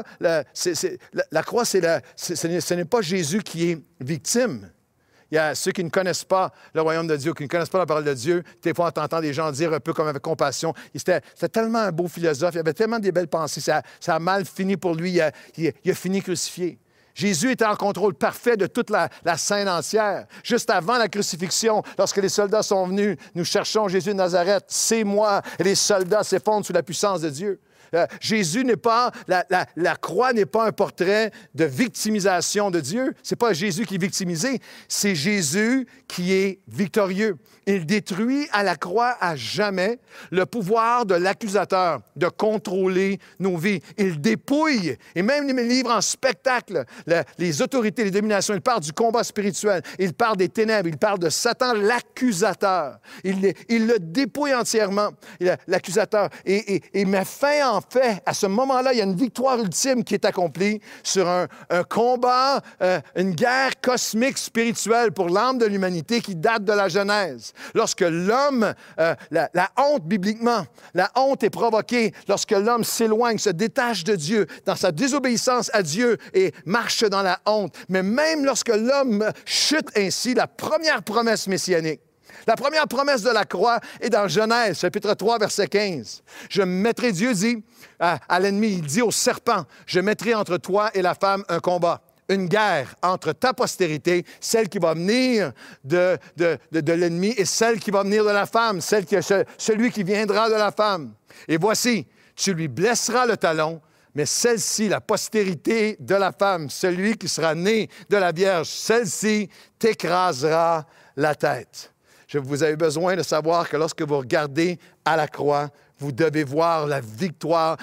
ce n'est pas Jésus qui est victime. Il y a ceux qui ne connaissent pas le royaume de Dieu, qui ne connaissent pas la parole de Dieu. Des fois, on entend des gens dire un peu comme avec compassion. C'était tellement un beau philosophe, il avait tellement des belles pensées. Ça a mal fini pour lui, il a fini crucifié. Jésus était en contrôle parfait de toute la scène entière. Juste avant la crucifixion, lorsque les soldats sont venus, nous cherchons Jésus de Nazareth, c'est moi. Et les soldats s'effondrent sous la puissance de Dieu. Jésus n'est pas, la croix n'est pas un portrait de victimisation de Dieu. Ce n'est pas Jésus qui est victimisé, c'est Jésus qui est victorieux. Il détruit à la croix à jamais le pouvoir de l'accusateur de contrôler nos vies. Il dépouille et même il livre en spectacle les autorités, les dominations. Il parle du combat spirituel, il parle des ténèbres, il parle de Satan, l'accusateur. Il le dépouille entièrement, l'accusateur, et met fin en fait, à ce moment-là, il y a une victoire ultime qui est accomplie sur un combat, une guerre cosmique spirituelle pour l'âme de l'humanité qui date de la Genèse. Lorsque l'homme, la honte bibliquement, la honte est provoquée lorsque l'homme s'éloigne, se détache de Dieu, dans sa désobéissance à Dieu et marche dans la honte. Mais même lorsque l'homme chute ainsi, la première promesse messianique, la première promesse de la croix est dans Genèse, chapitre 3, verset 15. Je mettrai, Dieu dit à l'ennemi, il dit au serpent, je mettrai entre toi et la femme un combat, une guerre entre ta postérité, celle qui va venir de l'ennemi, et celle qui va venir de la femme, celui qui viendra de la femme. Et voici, tu lui blesseras le talon, mais celle-ci, la postérité de la femme, celui qui sera né de la Vierge, celle-ci t'écrasera la tête. Vous avez besoin de savoir que lorsque vous regardez à la croix, vous devez voir la victoire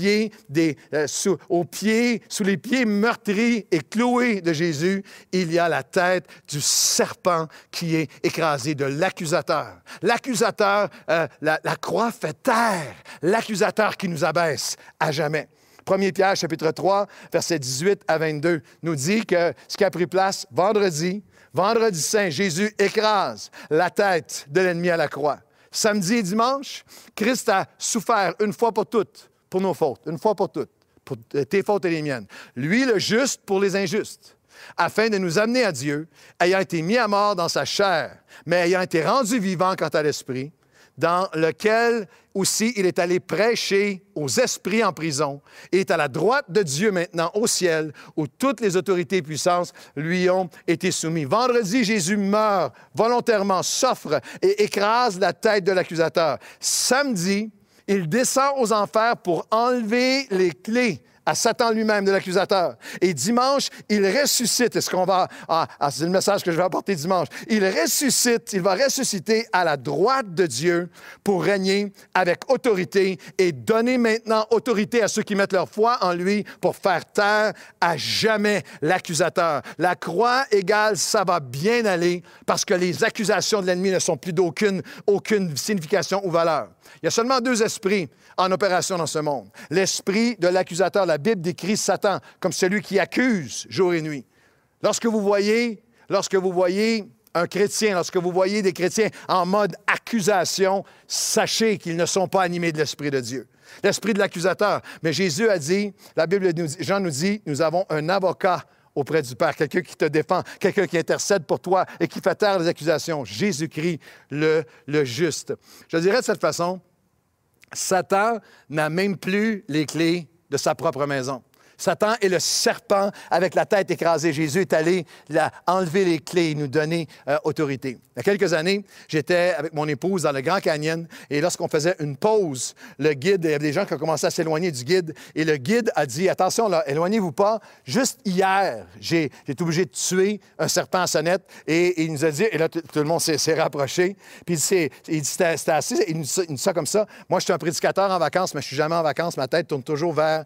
sous les pieds meurtris et cloués de Jésus. Il y a la tête du serpent qui est écrasé, de l'accusateur. L'accusateur, la croix fait taire l'accusateur qui nous abaisse à jamais. 1 Pierre, chapitre 3, versets 18 à 22, nous dit que ce qui a pris place vendredi saint, Jésus écrase la tête de l'ennemi à la croix. Samedi et dimanche, Christ a souffert une fois pour toutes, pour nos fautes, une fois pour toutes, pour tes fautes et les miennes. Lui, le juste pour les injustes, afin de nous amener à Dieu, ayant été mis à mort dans sa chair, mais ayant été rendu vivant quant à l'esprit, dans lequel aussi il est allé prêcher aux esprits en prison et est à la droite de Dieu maintenant au ciel, où toutes les autorités et puissances lui ont été soumises. Vendredi, Jésus meurt volontairement, s'offre et écrase la tête de l'accusateur. Samedi, il descend aux enfers pour enlever les clés à Satan lui-même de l'accusateur. Et dimanche, il ressuscite. C'est c'est le message que je vais apporter dimanche. Il va ressusciter à la droite de Dieu pour régner avec autorité et donner maintenant autorité à ceux qui mettent leur foi en lui pour faire taire à jamais l'accusateur. La croix égale ça va bien aller parce que les accusations de l'ennemi ne sont plus aucune signification ou valeur. Il y a seulement deux esprits en opération dans ce monde. L'esprit de l'accusateur, la Bible décrit Satan comme celui qui accuse jour et nuit. Lorsque vous voyez un chrétien, lorsque vous voyez des chrétiens en mode accusation, sachez qu'ils ne sont pas animés de l'Esprit de Dieu. L'esprit de l'accusateur. Mais Jésus a dit, Jean nous dit, nous avons un avocat auprès du Père, quelqu'un qui te défend, quelqu'un qui intercède pour toi et qui fait taire les accusations. Jésus-Christ, le juste. Je dirais de cette façon, Satan n'a même plus les clés de sa propre maison. Satan est le serpent avec la tête écrasée. Jésus est allé enlever les clés et nous donner autorité. Il y a quelques années, j'étais avec mon épouse dans le Grand Canyon et lorsqu'on faisait une pause, le guide, il y avait des gens qui ont commencé à s'éloigner du guide et le guide a dit « Attention, là, éloignez-vous pas. Juste hier, j'ai été obligé de tuer un serpent à sonnette. » Et il nous a dit, et là, tout le monde s'est rapproché. Puis il dit c'était assez, il nous dit ça comme ça. Moi, je suis un prédicateur en vacances, mais je suis jamais en vacances. Ma tête tourne toujours vers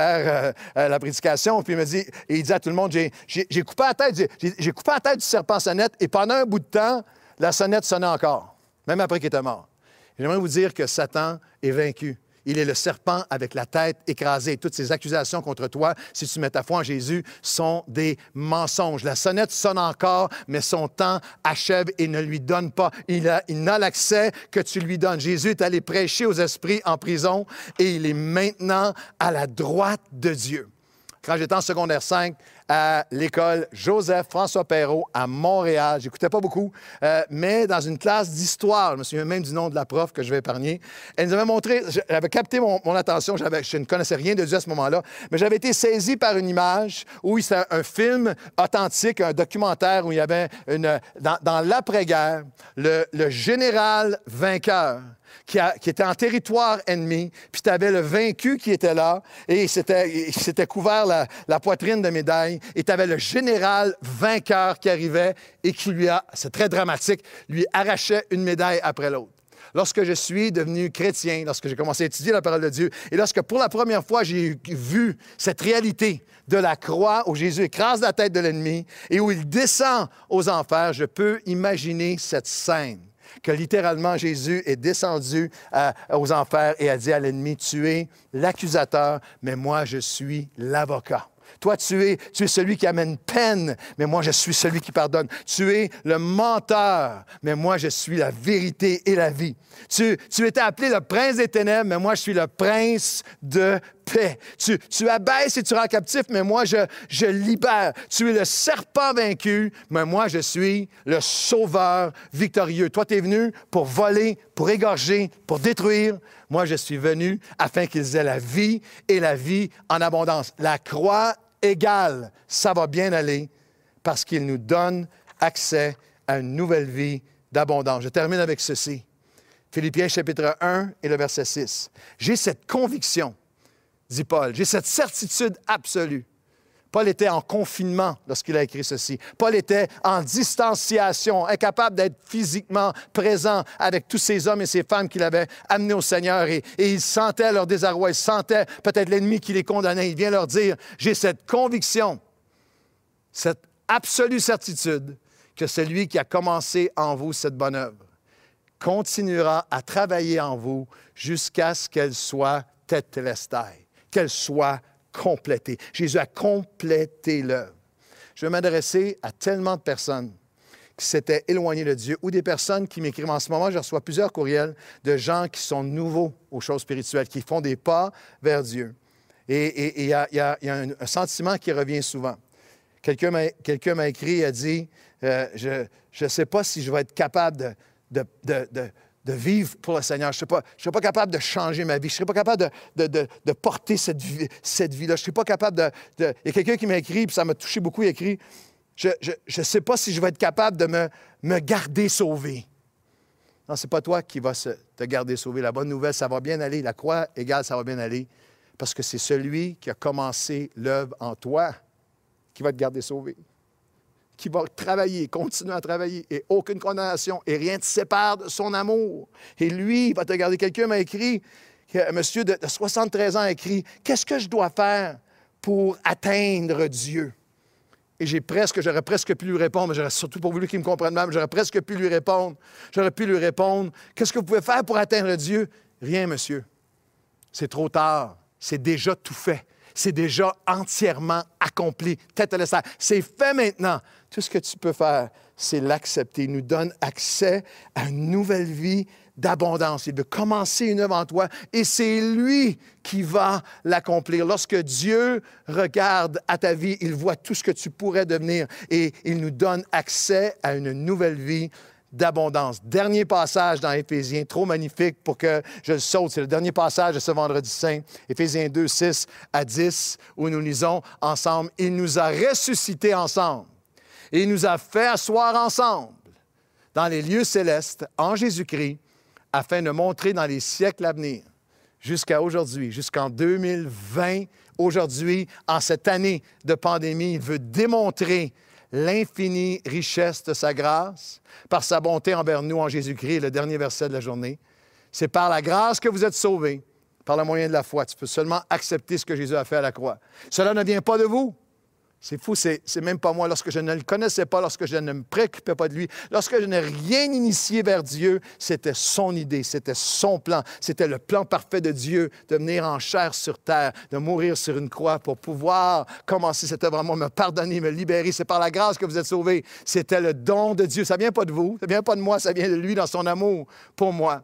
la prédication. Puis il dit à tout le monde, j'ai coupé la tête du serpent à sonnette et pendant un bout de temps, la sonnette sonnait encore, même après qu'il était mort. J'aimerais vous dire que Satan est vaincu. Il est le serpent avec la tête écrasée. Toutes ces accusations contre toi, si tu mets ta foi en Jésus, sont des mensonges. La sonnette sonne encore, mais son temps achève et ne lui donne pas. Il n'a l'accès que tu lui donnes. Jésus est allé prêcher aux esprits en prison et il est maintenant à la droite de Dieu. Quand j'étais en secondaire 5, à l'école Joseph-François Perrault à Montréal, j'écoutais pas beaucoup, mais dans une classe d'histoire, je me souviens même du nom de la prof que je vais épargner, elle nous avait montré, j'avais capté mon attention, je ne connaissais rien de Dieu à ce moment-là, mais j'avais été saisi par une image où c'était un film authentique, un documentaire où il y avait dans l'après-guerre, le général vainqueur qui était en territoire ennemi, puis tu avais le vaincu qui était là, et il s'était couvert la poitrine de médailles, et tu avais le général vainqueur qui arrivait et qui c'est très dramatique, lui arrachait une médaille après l'autre. Lorsque je suis devenu chrétien, lorsque j'ai commencé à étudier la parole de Dieu, et lorsque pour la première fois j'ai vu cette réalité de la croix où Jésus écrase la tête de l'ennemi et où il descend aux enfers, je peux imaginer cette scène. que littéralement Jésus est descendu aux enfers et a dit à l'ennemi, tu es l'accusateur, mais moi je suis l'avocat. Toi, tu es celui qui amène peine, mais moi, je suis celui qui pardonne. Tu es le menteur, mais moi, je suis la vérité et la vie. Tu étais appelé le prince des ténèbres, mais moi, je suis le prince de paix. Tu abaisses et tu rends captif, mais moi, je libère. Tu es le serpent vaincu, mais moi, je suis le sauveur victorieux. Toi, tu es venu pour voler, pour égorger, pour détruire. Moi, je suis venu afin qu'ils aient la vie et la vie en abondance. La croix égale, ça va bien aller parce qu'il nous donne accès à une nouvelle vie d'abondance. Je termine avec ceci. Philippiens chapitre 1 et le verset 6. J'ai cette conviction, dit Paul, j'ai cette certitude absolue. Paul était en confinement lorsqu'il a écrit ceci. Paul était en distanciation, incapable d'être physiquement présent avec tous ces hommes et ces femmes qu'il avait amenés au Seigneur. Et il sentait leur désarroi, il sentait peut-être l'ennemi qui les condamnait. Il vient leur dire, j'ai cette conviction, cette absolue certitude que celui qui a commencé en vous cette bonne œuvre continuera à travailler en vous jusqu'à ce qu'elle soit tetelestai, qu'elle soit complétée. Jésus a complété l'œuvre. Je vais m'adresser à tellement de personnes qui s'étaient éloignées de Dieu ou des personnes qui m'écrivent en ce moment. Je reçois plusieurs courriels de gens qui sont nouveaux aux choses spirituelles, qui font des pas vers Dieu. Et il y a un sentiment qui revient souvent. Quelqu'un m'a écrit et a dit, je ne sais pas si je vais être capable de vivre pour le Seigneur. Je ne serai pas capable de changer ma vie. Je ne serai pas capable de porter cette vie-là. Je ne serai pas capable de... Il y a quelqu'un qui m'a écrit, puis ça m'a touché beaucoup, il a écrit, je ne sais pas si je vais être capable de me garder sauvé. Non, ce n'est pas toi qui vas te garder sauvé. La bonne nouvelle, ça va bien aller. La croix égale, ça va bien aller. Parce que c'est celui qui a commencé l'œuvre en toi qui va te garder sauvé, qui va travailler, continuer à travailler, et aucune condamnation, et rien ne te sépare de son amour. Et lui, il va te garder. Quelqu'un m'a écrit, un monsieur de 73 ans a écrit, « Qu'est-ce que je dois faire pour atteindre Dieu? » Et j'aurais presque pu lui répondre, mais j'aurais surtout pas voulu qu'il me comprenne mal, mais j'aurais presque pu lui répondre. J'aurais pu lui répondre, « Qu'est-ce que vous pouvez faire pour atteindre Dieu? » Rien, monsieur. C'est trop tard. C'est déjà tout fait. C'est déjà entièrement accompli. Tetelestai. C'est fait maintenant. Tout ce que tu peux faire, c'est l'accepter. Il nous donne accès à une nouvelle vie d'abondance. Il veut commencer une œuvre en toi et c'est lui qui va l'accomplir. Lorsque Dieu regarde à ta vie, il voit tout ce que tu pourrais devenir et il nous donne accès à une nouvelle vie d'abondance. Dernier passage dans Éphésiens, trop magnifique pour que je le saute. C'est le dernier passage de ce vendredi saint, Éphésiens 2, 6 à 10, où nous lisons ensemble. Il nous a ressuscités ensemble et il nous a fait asseoir ensemble dans les lieux célestes en Jésus-Christ afin de montrer dans les siècles à venir, jusqu'à aujourd'hui, jusqu'en 2020, aujourd'hui, en cette année de pandémie, il veut démontrer l'infinie richesse de sa grâce, par sa bonté envers nous en Jésus-Christ, le dernier verset de la journée. C'est par la grâce que vous êtes sauvés, par le moyen de la foi. Tu peux seulement accepter ce que Jésus a fait à la croix. Cela ne vient pas de vous. C'est fou, c'est même pas moi. Lorsque je ne le connaissais pas, lorsque je ne me préoccupais pas de lui, lorsque je n'ai rien initié vers Dieu, c'était son idée, c'était son plan. C'était le plan parfait de Dieu de venir en chair sur terre, de mourir sur une croix pour pouvoir commencer cette œuvre en moi, me pardonner, me libérer. C'est par la grâce que vous êtes sauvés. C'était le don de Dieu. Ça ne vient pas de vous, ça ne vient pas de moi, ça vient de lui dans son amour pour moi.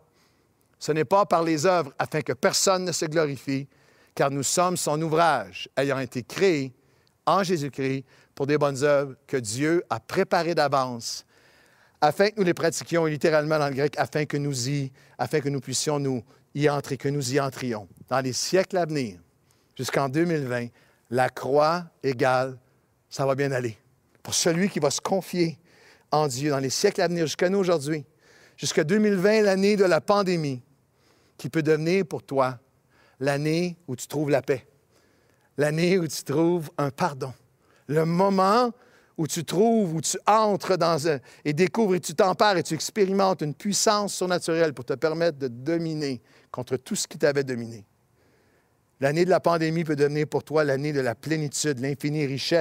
Ce n'est pas par les œuvres afin que personne ne se glorifie, car nous sommes son ouvrage, ayant été créés en Jésus-Christ pour des bonnes œuvres que Dieu a préparées d'avance afin que nous les pratiquions, littéralement dans le grec, afin que nous puissions nous y entrer, que nous y entrions. Dans les siècles à venir, jusqu'en 2020, la croix égale, ça va bien aller. Pour celui qui va se confier en Dieu dans les siècles à venir, jusqu'à nous aujourd'hui, jusqu'à 2020, l'année de la pandémie, qui peut devenir pour toi l'année où tu trouves la paix. L'année où tu trouves un pardon. Le moment où tu trouves, où tu entres et découvres et tu t'empares et tu expérimentes une puissance surnaturelle pour te permettre de dominer contre tout ce qui t'avait dominé. L'année de la pandémie peut devenir pour toi l'année de la plénitude, l'infinie richesse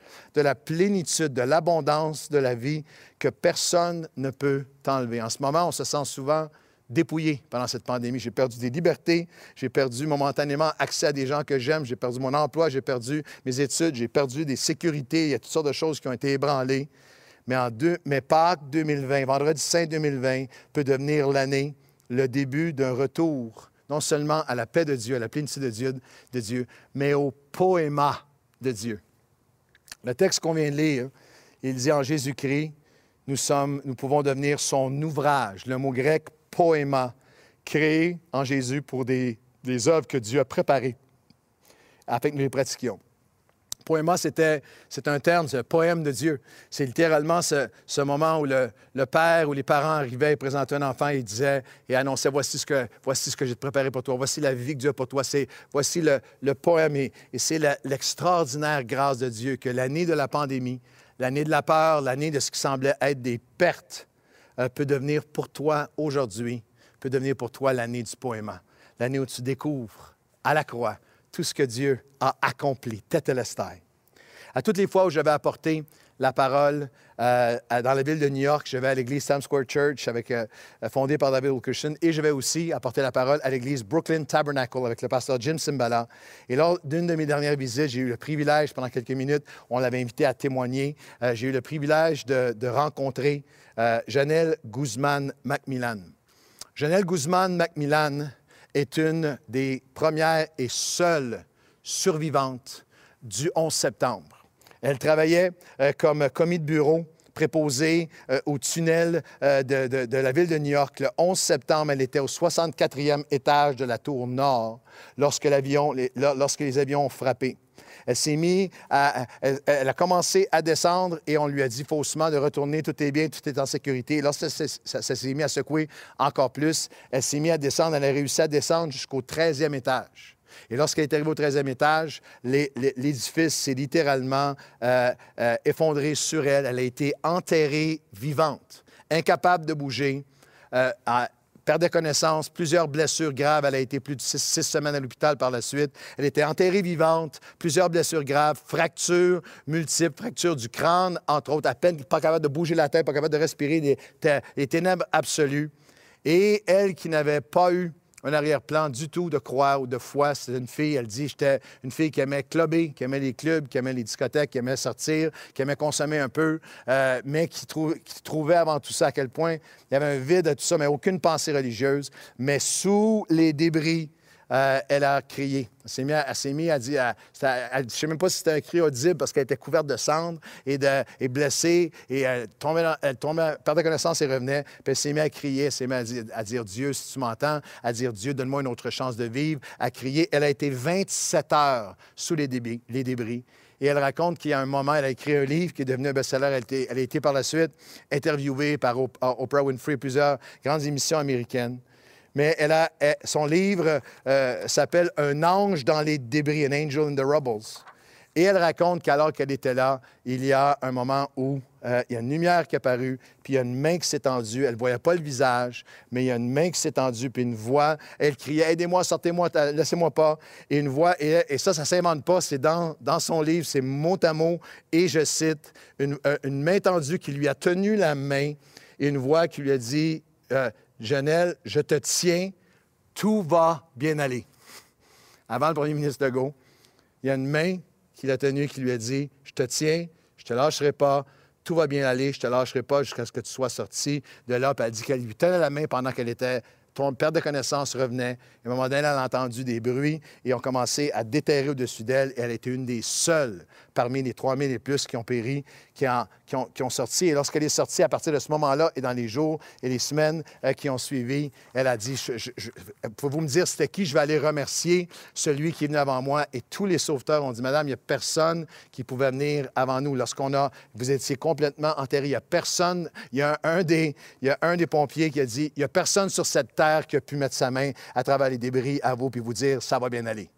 de la plénitude, de l'abondance de la vie que personne ne peut t'enlever. En ce moment, on se sent souvent dépouillé pendant cette pandémie. J'ai perdu des libertés, j'ai perdu momentanément accès à des gens que j'aime, j'ai perdu mon emploi, j'ai perdu mes études, j'ai perdu des sécurités, il y a toutes sortes de choses qui ont été ébranlées. Mais Pâques 2020, Vendredi Saint 2020, peut devenir l'année, le début d'un retour, non seulement à la paix de Dieu, à la plénitude de Dieu, mais au poéma de Dieu. Le texte qu'on vient de lire, il dit en Jésus-Christ, nous pouvons devenir son ouvrage. Le mot grec poéma, créé en Jésus pour des œuvres que Dieu a préparées afin que nous les pratiquions. Poéma, c'est un terme, c'est un poème de Dieu. C'est littéralement ce moment où le père ou les parents arrivaient et présentaient un enfant et disaient et annonçaient voici ce que j'ai préparé pour toi, voici la vie que Dieu a pour toi, voici le poème. Et c'est l'extraordinaire grâce de Dieu que l'année de la pandémie, l'année de la peur, l'année de ce qui semblait être des pertes, peut devenir pour toi aujourd'hui, peut devenir pour toi l'année du poéma. L'année où tu découvres à la croix tout ce que Dieu a accompli, tetelestai. À toutes les fois où je vais apporter la parole dans la ville de New York, je vais à l'église Times Square Church fondée par David Wilkerson et je vais aussi apporter la parole à l'église Brooklyn Tabernacle avec le pasteur Jim Cymbala. Et lors d'une de mes dernières visites, j'ai eu le privilège, pendant quelques minutes, on l'avait invité à témoigner, j'ai eu le privilège de rencontrer Janelle Guzman McMillan. Janelle Guzman McMillan est une des premières et seules survivantes du 11 septembre. Elle travaillait comme commis de bureau préposée au tunnel de la ville de New York. Le 11 septembre, elle était au 64e étage de la tour nord lorsque les avions ont frappé. Elle a commencé à descendre et on lui a dit faussement de retourner, tout est bien, tout est en sécurité. Et lorsque ça s'est mis à secouer encore plus, elle s'est mise à descendre, elle a réussi à descendre jusqu'au 13e étage. Et lorsqu'elle est arrivée au 13e étage, l'édifice s'est littéralement effondré sur elle. Elle a été enterrée vivante, incapable de bouger, perdait connaissance, plusieurs blessures graves. Elle a été plus de 6 semaines à l'hôpital par la suite. Elle était enterrée vivante, plusieurs blessures graves, fractures multiples, fractures du crâne, entre autres, à peine pas capable de bouger la tête, pas capable de respirer, des ténèbres absolues. Et elle qui n'avait pas eu un arrière-plan du tout de croix ou de foi. C'était une fille, elle dit, j'étais une fille qui aimait clubber, qui aimait les clubs, qui aimait les discothèques, qui aimait sortir, qui aimait consommer un peu, mais qui trouvait avant tout ça à quel point il y avait un vide à tout ça, mais aucune pensée religieuse. Mais sous les débris, elle a crié. Elle s'est mise à dire, je ne sais même pas si c'était un cri audible parce qu'elle était couverte de cendres et blessée. Et elle perdait connaissance et revenait. Puis elle s'est mise à crier, elle s'est mise à dire Dieu, si tu m'entends, à dire Dieu, donne-moi une autre chance de vivre, à crier. Elle a été 27 heures sous les débris. Et elle raconte qu'il y a un moment, elle a écrit un livre qui est devenu un best-seller. Elle a été par la suite interviewée par Oprah Winfrey, plusieurs grandes émissions américaines. Mais son livre s'appelle « Un ange dans les débris »,« An Angel in the Rubbles ». Et elle raconte qu'alors qu'elle était là, il y a un moment où il y a une lumière qui est apparue, puis il y a une main qui s'est tendue. Elle ne voyait pas le visage, mais il y a une main qui s'est tendue, puis une voix. Elle criait « Aidez-moi, sortez-moi, laissez-moi pas ». Et une voix, et ça ne s'invente pas, c'est dans son livre, c'est mot à mot. Et je cite, une main tendue qui lui a tenu la main, et une voix qui lui a dit Janelle, je te tiens, tout va bien aller. Avant le premier ministre Legault, il y a une main qui l'a tenu qui lui a dit je te tiens, je te lâcherai pas, tout va bien aller, je te lâcherai pas jusqu'à ce que tu sois sorti de là. Puis elle dit qu'elle lui tenait la main pendant qu'elle était. Ton perte de connaissance revenait. Et à un moment donné, elle a entendu des bruits et ont commencé à déterrer au-dessus d'elle. Et elle était une des seules parmi les 3000 et plus qui ont péri, qui ont sorti. Et lorsqu'elle est sortie, à partir de ce moment-là et dans les jours et les semaines qui ont suivi, elle a dit, pouvez-vous me dire c'était qui? Je vais aller remercier celui qui est venu avant moi. Et tous les sauveteurs ont dit, madame, il n'y a personne qui pouvait venir avant nous. Vous étiez complètement enterré, il n'y a personne. Il y a un des pompiers qui a dit, il n'y a personne sur cette terre qui a pu mettre sa main à travers les débris à vous puis vous dire, ça va bien aller.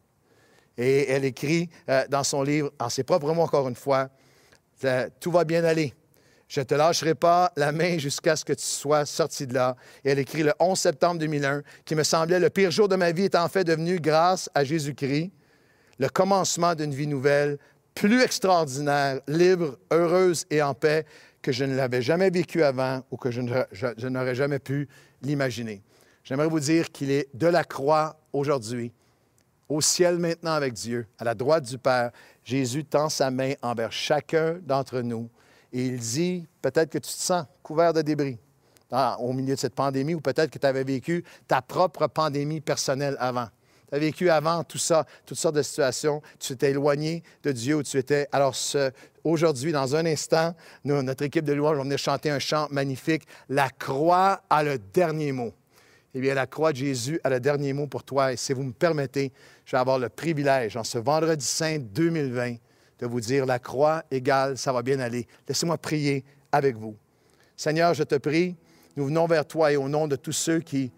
Et elle écrit dans son livre, en ses propres mots encore une fois, tout va bien aller. Je ne te lâcherai pas la main jusqu'à ce que tu sois sorti de là. Et elle écrit le 11 septembre 2001, qui me semblait le pire jour de ma vie, est en fait devenu, grâce à Jésus-Christ, le commencement d'une vie nouvelle plus extraordinaire, libre, heureuse et en paix que je ne l'avais jamais vécu avant ou que je n'aurais jamais pu l'imaginer. J'aimerais vous dire qu'il est de la croix aujourd'hui, au ciel maintenant avec Dieu, à la droite du Père. Jésus tend sa main envers chacun d'entre nous et il dit, peut-être que tu te sens couvert de débris au milieu de cette pandémie ou peut-être que tu avais vécu ta propre pandémie personnelle avant. Tu as vécu avant tout ça, toutes sortes de situations. Tu t'es éloigné de Dieu où tu étais. Alors, aujourd'hui, dans un instant, notre équipe de louange va venir chanter un chant magnifique. La croix a le dernier mot. Eh bien, la croix de Jésus a le dernier mot pour toi. Et si vous me permettez, je vais avoir le privilège, en ce vendredi saint 2020, de vous dire, la croix égale, ça va bien aller. Laissez-moi prier avec vous. Seigneur, je te prie, nous venons vers toi et au nom de tous ceux qui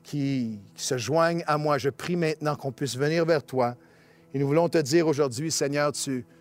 se joignent à moi, je prie maintenant qu'on puisse venir vers toi. Et nous voulons te dire aujourd'hui, Seigneur,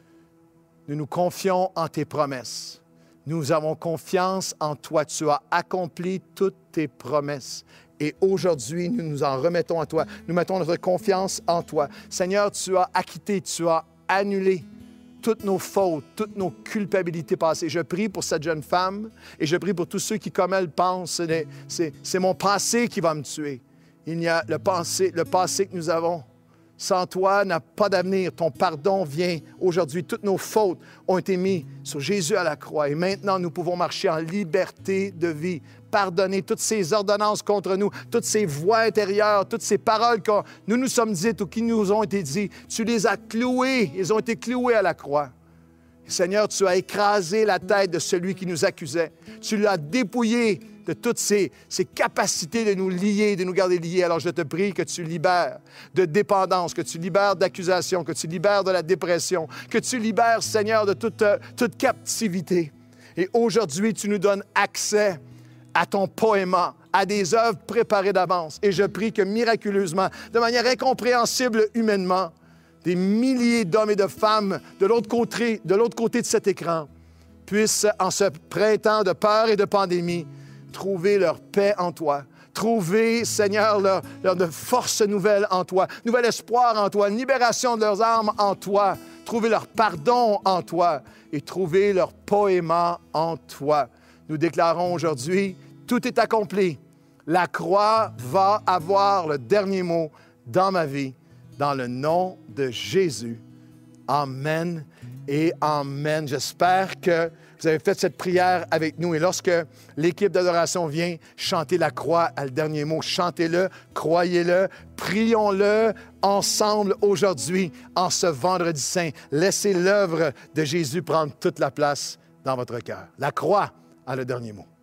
nous nous confions en tes promesses. Nous avons confiance en toi. Tu as accompli toutes tes promesses. Et aujourd'hui, nous nous en remettons à toi. Nous mettons notre confiance en toi. Seigneur, tu as acquitté, tu as annulé toutes nos fautes, toutes nos culpabilités passées. Je prie pour cette jeune femme et je prie pour tous ceux qui, comme elle, pensent, c'est mon passé qui va me tuer. Il y a le passé que nous avons. Sans toi, n'a pas d'avenir. Ton pardon vient aujourd'hui. Toutes nos fautes ont été mises sur Jésus à la croix. Et maintenant, nous pouvons marcher en liberté de vie. Pardonner toutes ces ordonnances contre nous, toutes ces voix intérieures, toutes ces paroles que nous nous sommes dites ou qui nous ont été dites. Tu les as clouées. Ils ont été cloués à la croix. Seigneur, tu as écrasé la tête de celui qui nous accusait. Tu l'as dépouillé de toutes ces capacités de nous lier, de nous garder liés. Alors je te prie que tu libères de dépendance, que tu libères d'accusation, que tu libères de la dépression, que tu libères, Seigneur, de toute captivité. Et aujourd'hui, tu nous donnes accès à ton poéma, à des œuvres préparées d'avance. Et je prie que miraculeusement, de manière incompréhensible humainement, des milliers d'hommes et de femmes de l'autre côté de cet écran puissent, en ce printemps de peur et de pandémie, trouver leur paix en toi, trouver, Seigneur, leur force nouvelle en toi, nouvel espoir en toi, une libération de leurs âmes en toi, trouver leur pardon en toi et trouver leur poéma en toi. Nous déclarons aujourd'hui, tout est accompli. La croix va avoir le dernier mot dans ma vie, dans le nom de Jésus. Amen et amen. J'espère que vous avez fait cette prière avec nous. Et lorsque l'équipe d'adoration vient chanter la croix à le dernier mot, chantez-le, croyez-le, prions-le ensemble aujourd'hui, en ce vendredi saint. Laissez l'œuvre de Jésus prendre toute la place dans votre cœur. La croix a le dernier mot.